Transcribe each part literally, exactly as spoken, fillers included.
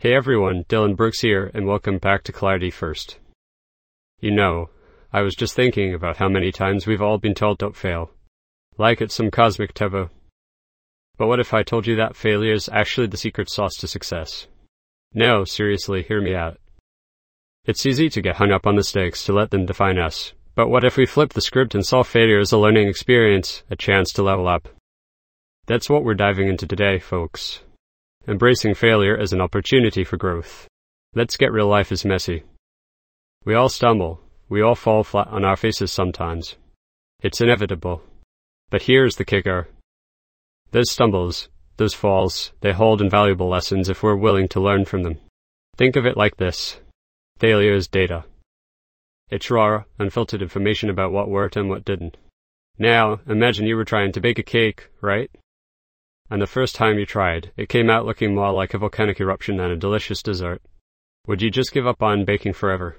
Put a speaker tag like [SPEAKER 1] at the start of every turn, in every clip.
[SPEAKER 1] Hey everyone, Dylan Brooks here, and welcome back to Clarity First. You know, I was just thinking about how many times we've all been told don't fail. Like it's some cosmic taboo. But what if I told you that failure is actually the secret sauce to success? No, seriously, hear me out. It's easy to get hung up on mistakes, to let them define us. But what if we flip the script and saw failure as a learning experience, a chance to level up? That's what we're diving into today, folks. Embracing failure as an opportunity for growth. Let's get real. Life is messy. We all stumble. We all fall flat on our faces sometimes. It's inevitable. But here's the kicker. Those stumbles, those falls, they hold invaluable lessons if we're willing to learn from them. Think of it like this. Failure is data. It's raw, unfiltered information about what worked and what didn't. Now, imagine you were trying to bake a cake, right? And the first time you tried, it came out looking more like a volcanic eruption than a delicious dessert. Would you just give up on baking forever?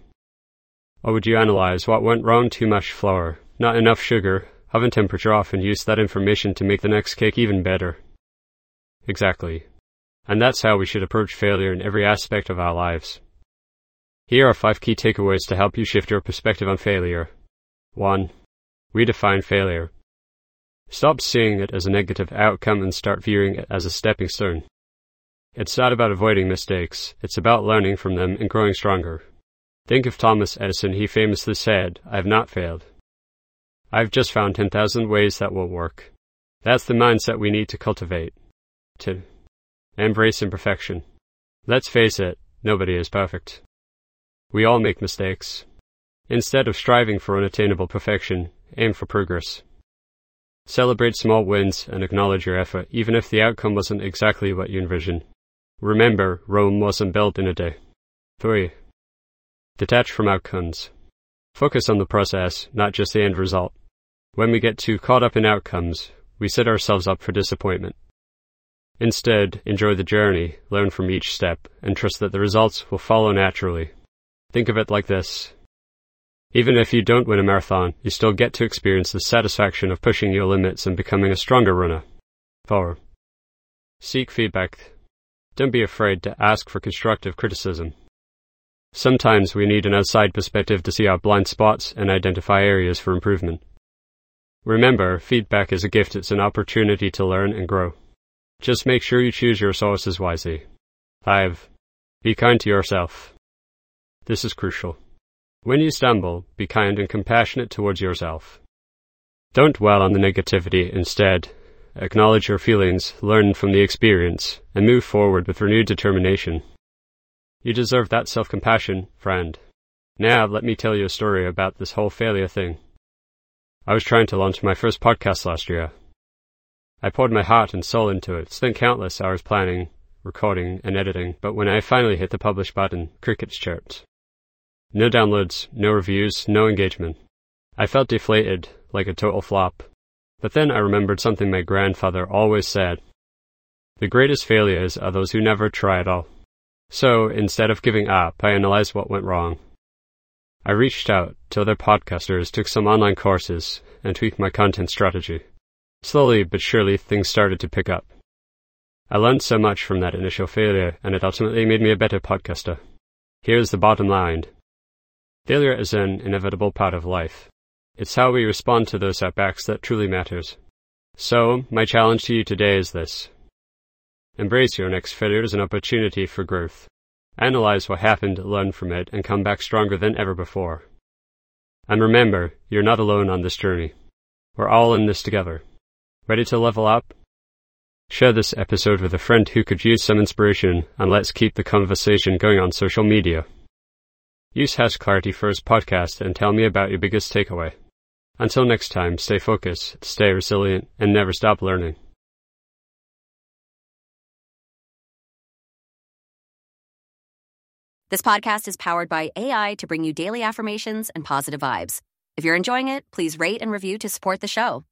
[SPEAKER 1] Or would you analyze what went wrong? Too much flour, not enough sugar, oven temperature off, and use that information to make the next cake even better? Exactly. And that's how we should approach failure in every aspect of our lives. Here are five key takeaways to help you shift your perspective on failure. one. Redefine failure. Stop seeing it as a negative outcome and start viewing it as a stepping stone. It's not about avoiding mistakes, it's about learning from them and growing stronger. Think of Thomas Edison. He famously said, "I have not failed. I've just found ten thousand ways that will work." That's the mindset we need to cultivate. two. Embrace imperfection. Let's face it, nobody is perfect. We all make mistakes. Instead of striving for unattainable perfection, aim for progress. Celebrate small wins and acknowledge your effort, even if the outcome wasn't exactly what you envisioned. Remember, Rome wasn't built in a day. three. Detach from outcomes. Focus on the process, not just the end result. When we get too caught up in outcomes, we set ourselves up for disappointment. Instead, enjoy the journey, learn from each step, and trust that the results will follow naturally. Think of it like this. Even if you don't win a marathon, you still get to experience the satisfaction of pushing your limits and becoming a stronger runner. four. Seek feedback. Don't be afraid to ask for constructive criticism. Sometimes we need an outside perspective to see our blind spots and identify areas for improvement. Remember, feedback is a gift. It's an opportunity to learn and grow. Just make sure you choose your sources wisely. five. Be kind to yourself. This is crucial. When you stumble, be kind and compassionate towards yourself. Don't dwell on the negativity. Instead, acknowledge your feelings, learn from the experience, and move forward with renewed determination. You deserve that self-compassion, friend. Now, let me tell you a story about this whole failure thing. I was trying to launch my first podcast last year. I poured my heart and soul into it, spent countless hours planning, recording, and editing, but when I finally hit the publish button, crickets chirped. No downloads, no reviews, no engagement. I felt deflated, like a total flop. But then I remembered something my grandfather always said. The greatest failures are those who never try at all. So, instead of giving up, I analyzed what went wrong. I reached out to other podcasters, took some online courses, and tweaked my content strategy. Slowly but surely, things started to pick up. I learned so much from that initial failure, and it ultimately made me a better podcaster. Here's the bottom line. Failure is an inevitable part of life. It's how we respond to those setbacks that truly matters. So, my challenge to you today is this. Embrace your next failure as an opportunity for growth. Analyze what happened, learn from it, and come back stronger than ever before. And remember, you're not alone on this journey. We're all in this together. Ready to level up? Share this episode with a friend who could use some inspiration, and let's keep the conversation going on social media. Use hashtag Clarity First Podcast and tell me about your biggest takeaway. Until next time, stay focused, stay resilient, and never stop learning.
[SPEAKER 2] This podcast is powered by A I to bring you daily affirmations and positive vibes. If you're enjoying it, please rate and review to support the show.